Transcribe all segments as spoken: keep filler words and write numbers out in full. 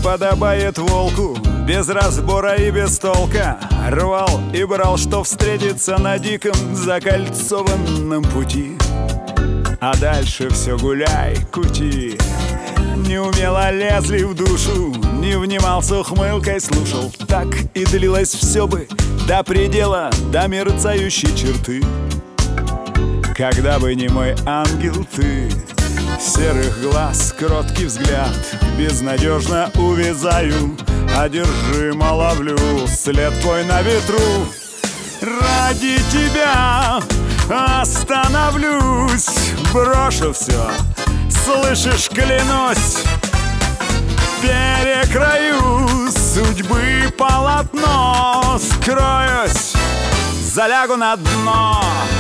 подобает волку, без разбора и без толка рвал и брал, что встретится на диком закольцованном пути. А дальше все гуляй, кути. Неумело лезли в душу, не внимал с ухмылкой, слушал. Так и длилось все бы до предела, до мерцающей черты. Когда бы не мой ангел ты, серых глаз, кроткий взгляд, безнадежно увязаю, одержимо ловлю след твой на ветру. Ради тебя остановлюсь, брошу все, слышишь, клянусь, перекрою судьбы полотно, скроюсь, залягу на дно.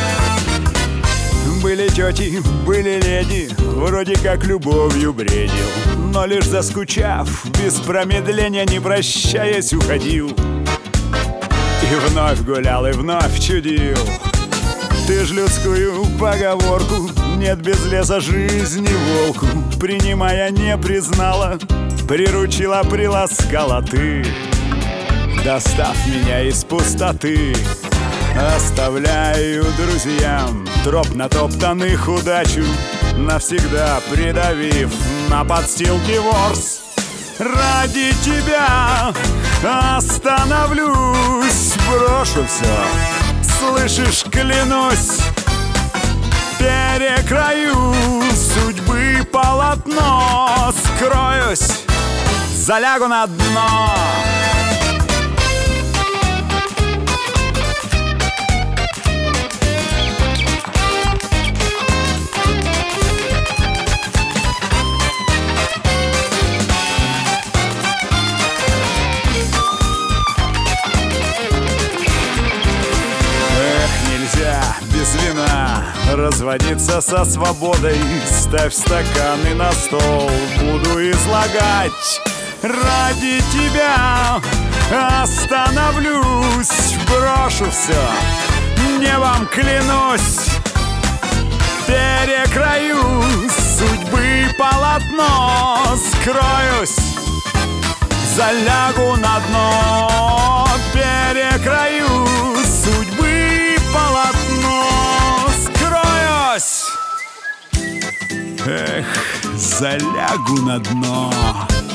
Были тети, были леди, вроде как любовью бредил, но лишь заскучав, без промедления, не прощаясь, уходил. И вновь гулял, и вновь чудил. Ты ж людскую поговорку «нет без леса жизни волку», принимая, не признала, приручила, приласкала ты, достав меня из пустоты. Оставляю друзьям троп натоптанных удачу, навсегда придавив на подстилке ворс. Ради тебя остановлюсь, брошу все, слышишь, клянусь, перекрою судьбы полотно, скроюсь, залягу на дно. Без вина разводиться со свободой, ставь стаканы на стол, буду излагать. Ради тебя остановлюсь, брошу все, небом клянусь, перекрою судьбы полотно, скроюсь, залягу на дно, перекрою судьбы полотно, скроюсь, эх, залягу на дно.